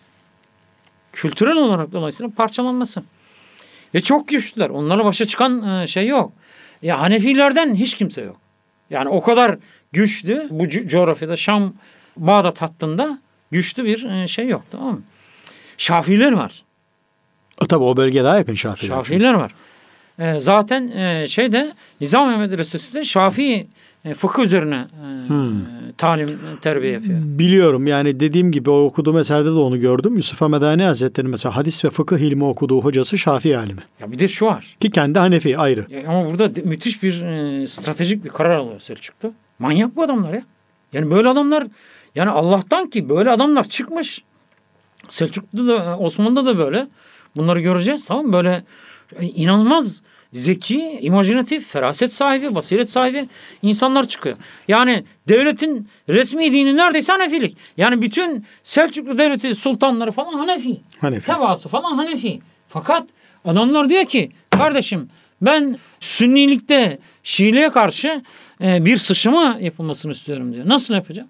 Kültürel olarak dolayısıyla parçalanması. Ve çok güçlüler. Onlarla başa çıkan şey yok. Ya Hanefilerden hiç kimse yok. Yani o kadar güçlü bu coğrafyada Şam, Bağdat hattında güçlü bir şey yok. Tamam mı? Şafiiler var. Tabii o bölge daha yakın Şafiiler. Şafiiler var. Zaten Nizamiye Medresesi de Şafii fıkıh üzerine talim, terbiye yapıyor. Biliyorum yani dediğim gibi o okuduğum eserde de onu gördüm. Yusuf Hamedani Hazretleri mesela hadis ve fıkıh ilmi okuduğu hocası Şafii alimi. Ya bir de şu var. Ki kendi Hanefi ayrı. Ya ama burada müthiş bir stratejik bir karar alıyor Selçuklu. Manyak bu adamlar ya. Yani böyle adamlar, yani Allah'tan ki böyle adamlar çıkmış. Selçuklu'da da Osmanlı'da da böyle. Bunları göreceğiz, tamam mı? Böyle inanılmaz zeki, imajinatif, feraset sahibi, basiret sahibi insanlar çıkıyor. Yani devletin resmi dini neredeyse Hanefilik. Yani bütün Selçuklu devleti sultanları falan Hanefi. Tebaası falan Hanefi. Fakat adamlar diyor ki kardeşim ben Sünnilikte Şiiliğe karşı bir sıçrama yapılmasını istiyorum diyor. Nasıl yapacağım?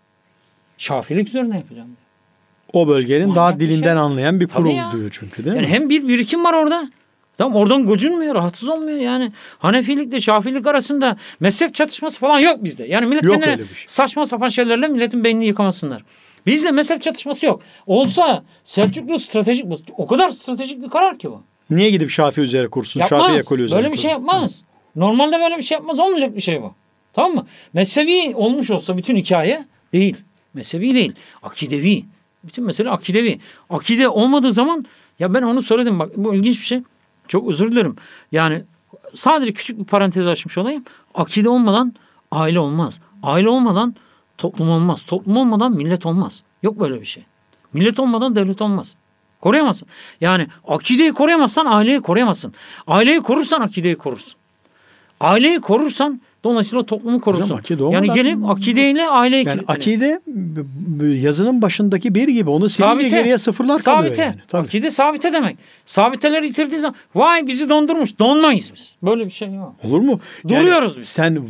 Şafiilik üzerine yapacağım diyor. O bölgenin Manyak daha bir dilinden şey. anlayan bir Tabii kurul ya. diyor çünkü değil Yani mi? hem bir birikim var orada. Tamam, oradan gocunmuyor, rahatsız olmuyor. Yani Hanefilikle Şafiilik arasında mezhep çatışması falan yok bizde. Yani millet Yok kendine öyle bir şey. saçma sapan şeylerle milletin beynini yıkamasınlar. Bizde mezhep çatışması yok. Olsa Selçuklu stratejik, o kadar stratejik bir karar ki bu. Niye gidip Şafii üzere kursun? Şafii Yapmaz. ekolü üzere Böyle bir şey kursun? yapmaz. Normalde böyle bir şey yapmaz. Olmayacak bir şey bu. Tamam mı? Mezhebi olmuş olsa bütün hikaye değil. Mezhebi değil. Akidevi. Bütün mesele akidevi. Akide olmadığı zaman, ya ben onu söyledim bak, bu ilginç bir şey. Çok özür dilerim. Yani sadece küçük bir parantez açmış olayım. Akide olmadan aile olmaz. Aile olmadan toplum olmaz. Toplum olmadan millet olmaz. Yok böyle bir şey. Millet olmadan devlet olmaz. Koruyamazsın. Yani akideyi koruyamazsan aileyi koruyamazsın. Aileyi korursan akideyi korursun. Aileyi korursan dolayısıyla toplumu korursun. Hocam, akide olmadan- Yani gelip akideyle aileyi Yani kilitleyelim. akide yazının başındaki bir gibi onu silince geriye sıfırlar kalıyor Sabite. yani. Tabii. Akide sabite demek. Sabiteleri yitirdiği zaman vay bizi dondurmuş. Donmayız biz. Böyle bir şey yok. Olur mu? Duruyoruz biz. Sen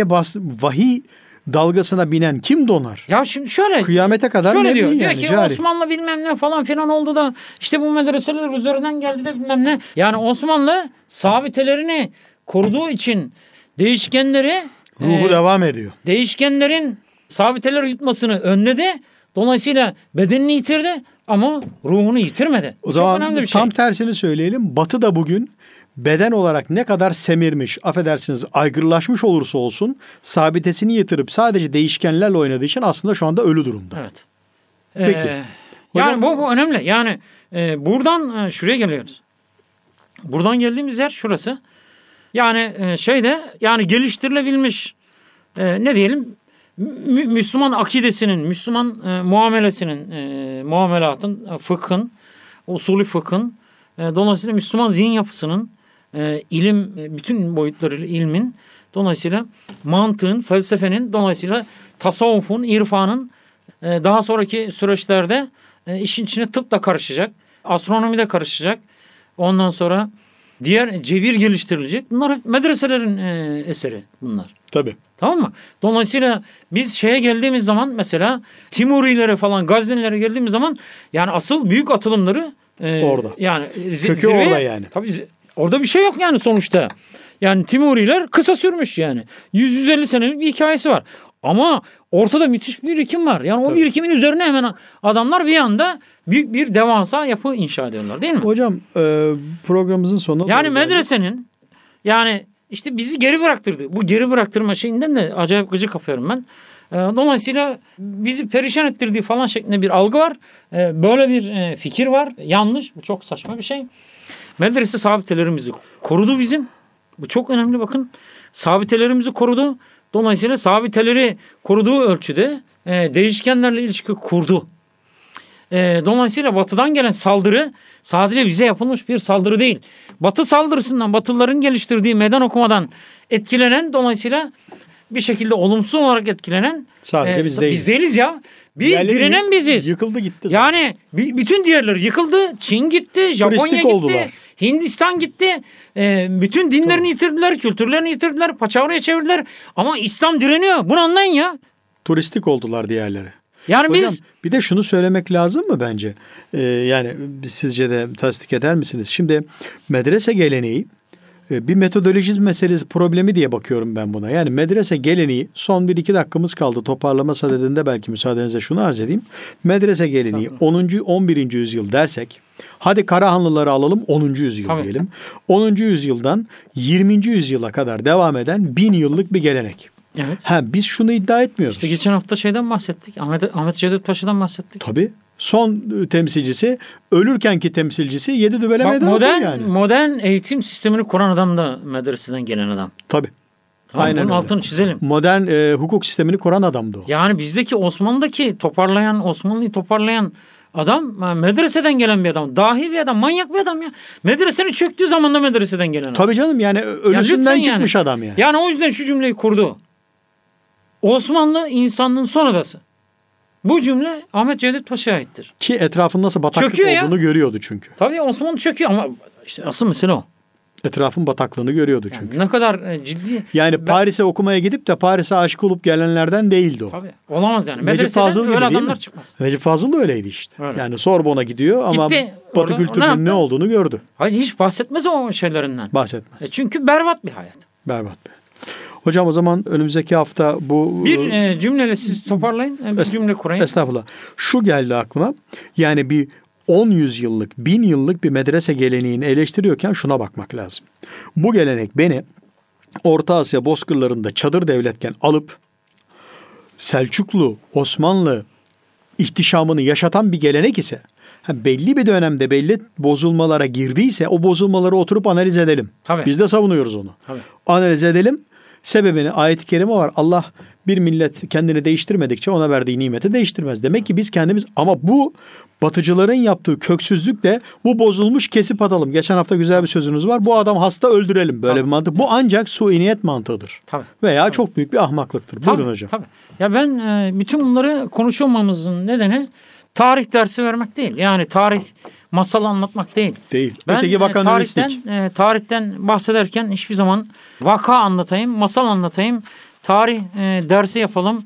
vahiy dalgasına binen kim donar? Ya şimdi şöyle. Kıyamete kadar şöyle mebni diyor. yani, Diyor ki cari. Osmanlı bilmem ne falan filan oldu da işte bu medreseler üzerinden geldi de bilmem ne. Yani Osmanlı sabitelerini koruduğu için değişkenleri Ruhu devam ediyor. değişkenlerin sabiteleri yutmasını önledi. Dolayısıyla bedenini yitirdi ama ruhunu yitirmedi. O Çok zaman önemli bir şey. tam tersini söyleyelim. Batı da bugün beden olarak ne kadar semirmiş, affedersiniz aygırlaşmış olursa olsun sabitesini yitirip sadece değişkenlerle oynadığı için aslında şu anda ölü durumda. Evet. Peki. Yani Hocam- bu önemli. Yani buradan şuraya geliyoruz. Buradan geldiğimiz yer şurası. Yani yani geliştirilebilmiş ne diyelim Müslüman akidesinin, Müslüman muamelesinin, muamelatın, fıkhın, usulü fıkhın, dolayısıyla Müslüman zihin yapısının, ilim, bütün boyutlarıyla ilmin, dolayısıyla mantığın, felsefenin, dolayısıyla tasavvufun, irfanın daha sonraki süreçlerde işin içine tıp da karışacak, astronomi de karışacak, Ondan sonra diğer cebir geliştirilecek. Bunlar hep medreselerin eseri bunlar. Tabii. Tamam mı? Dolayısıyla biz şeye geldiğimiz zaman mesela Timurilere falan Gaznelilere geldiğimiz zaman yani asıl büyük atılımları orada. Yani kökü orada yani. Tabii orada bir şey yok yani sonuçta. Yani Timuriler kısa sürmüş yani. 100-150 senelik bir hikayesi var. Ama ortada müthiş bir birikim var. Yani o birikimin üzerine hemen adamlar bir anda büyük bir devasa yapı inşa ediyorlar değil mi? Hocam programımızın sonuna yani doğru medresenin yani işte bizi geri bıraktırdı. Bu geri bıraktırma şeyinden de acayip gıcık kapıyorum ben. Dolayısıyla bizi perişan ettirdiği falan şeklinde bir algı var. Böyle bir fikir var. Yanlış. Bu çok saçma bir şey. Medrese sabitelerimizi korudu bizim. Bu çok önemli bakın. Sabitelerimizi korudu. Dolayısıyla sabiteleri koruduğu ölçüde değişkenlerle ilişki kurdu. Dolayısıyla batıdan gelen saldırı sadece bize yapılmış bir saldırı değil. Batı saldırısından, Batılıların geliştirdiği meydan okumadan etkilenen, dolayısıyla bir şekilde olumsuz olarak etkilenen sadece biz değiliz. Biz değiliz ya. Biz Diğerleri direnen biziz. Yıkıldı gitti zaten. Yani bütün diğerleri yıkıldı. Çin gitti, Japonya Turistik gitti, oldular. Hindistan gitti. Bütün dinlerini yitirdiler, kültürlerini yitirdiler, paçavraya çevirdiler. Ama İslam direniyor. Bunu anlayın ya. Turistik oldular diğerleri. Yani Hocam, biz bir de şunu söylemek lazım mı bence? Yani sizce de tasdik eder misiniz? Şimdi medrese geleneği bir metodoloji meselesi problemi diye bakıyorum ben buna. Yani medrese geleneği son 1-2 dakikamız kaldı. Toparlama sadedinde belki müsaadenizle şunu arz edeyim. Medrese geleneği 10. 11. yüzyıl dersek hadi Karahanlıları alalım 10. yüzyıl Tabii. diyelim. 10. yüzyıldan 20. yüzyıla kadar devam eden 1000 yıllık bir gelenek. evet. Biz şunu iddia etmiyoruz. İşte geçen hafta şeyden bahsettik. Ahmet Cevdet Paşa'dan bahsettik. Tabii. Son temsilcisi, ölürkenki temsilcisi 7 dübele Bak, meydan okuyor yani. modern eğitim sistemini kuran adam da medreseden gelen adam. Tabii. Tamam, Aynen bunun öyle. altını çizelim. Modern hukuk sistemini kuran adamdı o. Yani bizdeki Osmanlı'yı toparlayan adam medreseden gelen bir adam. Dahi bir adam, manyak bir adam ya. Medresenin çöktüğü zaman da medreseden gelen adam. Tabii canım yani ölüsünden lütfen çıkmış adam yani. Yani o yüzden şu cümleyi kurdu. Osmanlı insanlığın son adası. Bu cümle Ahmet Cevdet Paşa'ya aittir. Ki etrafın nasıl bataklık Çöküyor ya. olduğunu görüyordu çünkü. Tabii Osmanlı çöküyor ama işte asıl mesele o. Etrafın bataklığını görüyordu çünkü. Yani ne kadar ciddi. Yani Paris'e okumaya gidip de Paris'e aşık olup gelenlerden değildi o. Tabii olamaz yani. Necip Medreseden Fazıl gibi öyle değil adamlar mi? çıkmaz. Necip Fazıl da öyleydi işte. Öyle. Yani Sorbon'a gidiyor ama Gitti, Batı orada ne kültürünün yaptı? ne olduğunu gördü. Hayır hiç bahsetmez o şeylerinden. Bahsetmez. Çünkü berbat bir hayat. Berbat bir. Hocam o zaman önümüzdeki hafta bu... Bir cümleyle siz toparlayın. Bir cümle kurayın. Estağfurullah. Şu geldi aklıma. Yani bir 10 yüzyıllık, 1000 yıllık bir medrese geleneğini eleştiriyorken şuna bakmak lazım. Bu gelenek beni Orta Asya bozkırlarında çadır devletken alıp Selçuklu, Osmanlı ihtişamını yaşatan bir gelenek ise belli bir dönemde belli bozulmalara girdiyse o bozulmaları oturup analiz edelim. Tabii. Biz de savunuyoruz onu. Tabii. Analiz edelim. Sebebini ayet-i kerime var. Allah bir millet kendini değiştirmedikçe ona verdiği nimeti değiştirmez. Demek ki biz kendimiz ama bu batıcıların yaptığı köksüzlükle bu bozulmuş kesip atalım. Geçen hafta güzel bir sözünüz var. Bu adam hasta öldürelim. Böyle tabii. bir mantık. Bu ancak sui niyet mantığıdır. Tabii. Veya çok büyük bir ahmaklıktır. Buyurun hocam. Tabii. Ya ben bütün bunları konuşulmamızın nedeni tarih dersi vermek değil. Yani tarih masal anlatmak değil. Değil. Ben Öteki vakanalistik. tarihten bahsederken hiçbir zaman vaka anlatayım, masal anlatayım, tarih dersi yapalım,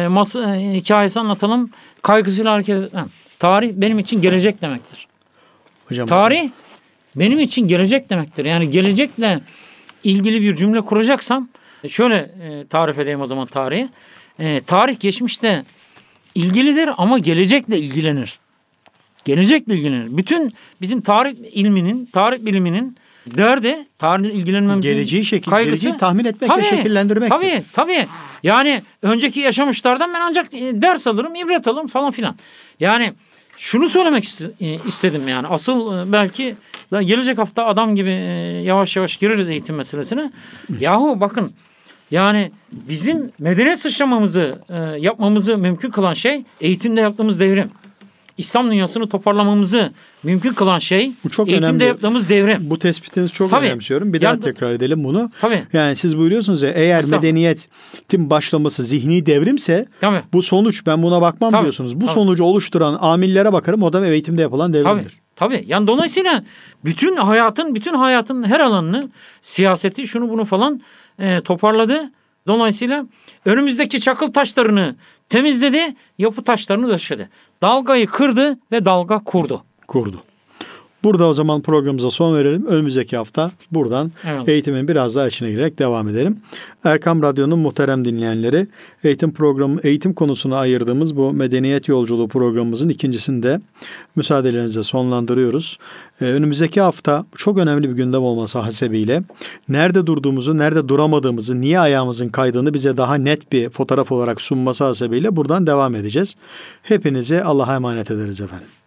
hikayesi anlatalım, kaygısıyla hareket etmem. Tarih benim için gelecek demektir. Hocam, Tarih benim için gelecek demektir. Yani gelecekle ilgili bir cümle kuracaksam şöyle tarif edeyim o zaman tarihi. Tarih geçmişte ilgilidir ama gelecekle ilgilenir. Gelecekle ilgilenir. Bütün bizim tarih biliminin derdi, tarihle ilgilenmemizin geleceği kaygısı. geleceği tahmin etmek ve şekillendirmek. Tabii. Yani önceki yaşamışlardan ben ancak ders alırım, ibret alırım falan filan. Yani şunu söylemek istedim yani. Asıl belki gelecek hafta adam gibi yavaş yavaş gireriz eğitim meselesine. Yahu bakın yani bizim medeniyet sıçramamızı yapmamızı mümkün kılan şey eğitimde yaptığımız devrim. İslam dünyasını toparlamamızı mümkün kılan şey Bu çok eğitimde önemli. yaptığımız devrim. Bu tespitinizi çok Tabii. önemsiyorum. Bir daha Yani, tekrar edelim bunu. Tabii. Yani siz buyuruyorsunuz ya eğer medeniyetin başlaması zihni devrimse bu sonuç ben buna bakmam diyorsunuz. Bu sonucu oluşturan amillere bakarım o da eğitimde yapılan devrimdir. Tabii. Yani dolayısıyla bütün hayatın her alanını, siyaseti, şunu bunu falan toparladı. Dolayısıyla önümüzdeki çakıl taşlarını temizledi, yapı taşlarını döşedi. Dalgayı kırdı ve dalga kurdu. Burada o zaman programımıza son verelim. Önümüzdeki hafta buradan eğitimin biraz daha içine girerek devam edelim. Erkam Radyo'nun muhterem dinleyenleri, eğitim konusuna ayırdığımız bu medeniyet yolculuğu programımızın ikincisini de müsaadelerinizle sonlandırıyoruz. Önümüzdeki hafta çok önemli bir gündem olması hasebiyle nerede durduğumuzu, nerede duramadığımızı, niye ayağımızın kaydığını bize daha net bir fotoğraf olarak sunması hasebiyle buradan devam edeceğiz. Hepinizi Allah'a emanet ederiz efendim.